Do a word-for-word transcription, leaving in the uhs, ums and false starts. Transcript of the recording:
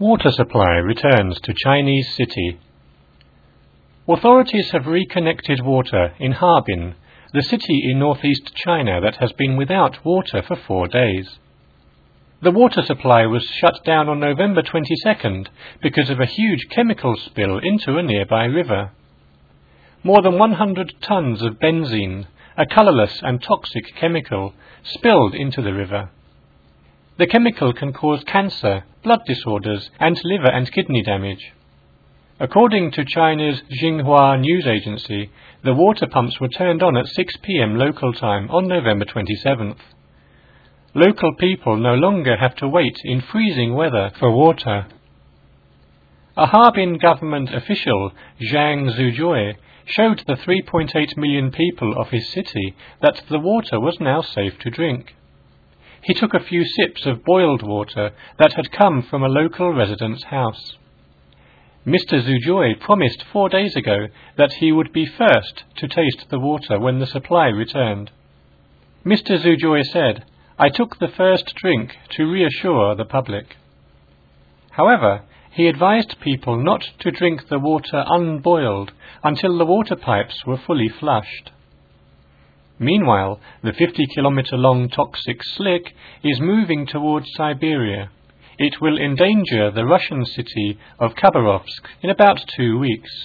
Water supply returns to Chinese city. Authorities have reconnected water in Harbin, the city in northeast China that has been without water for four days. The water supply was shut down on November twenty-second because of a huge chemical spill into a nearby river. More than one hundred tons of benzene, a colourless and toxic chemical, spilled into the river. The chemical can cause cancer, blood disorders, and liver and kidney damage. According to China's Xinhua news agency, the water pumps were turned on at six p m local time on November twenty-seventh. Local people no longer have to wait in freezing weather for water. A Harbin government official, Zhang Zhujiu, showed the three point eight million people of his city that the water was now safe to drink. He took a few sips of boiled water that had come from a local resident's house. Mister Zhujiu promised four days ago that he would be first to taste the water when the supply returned. Mister Zhujiu said, "I took the first drink to reassure the public." However, he advised people not to drink the water unboiled until the water pipes were fully flushed. Meanwhile, the fifty kilometer long toxic slick is moving towards Siberia. It will endanger the Russian city of Khabarovsk in about two weeks.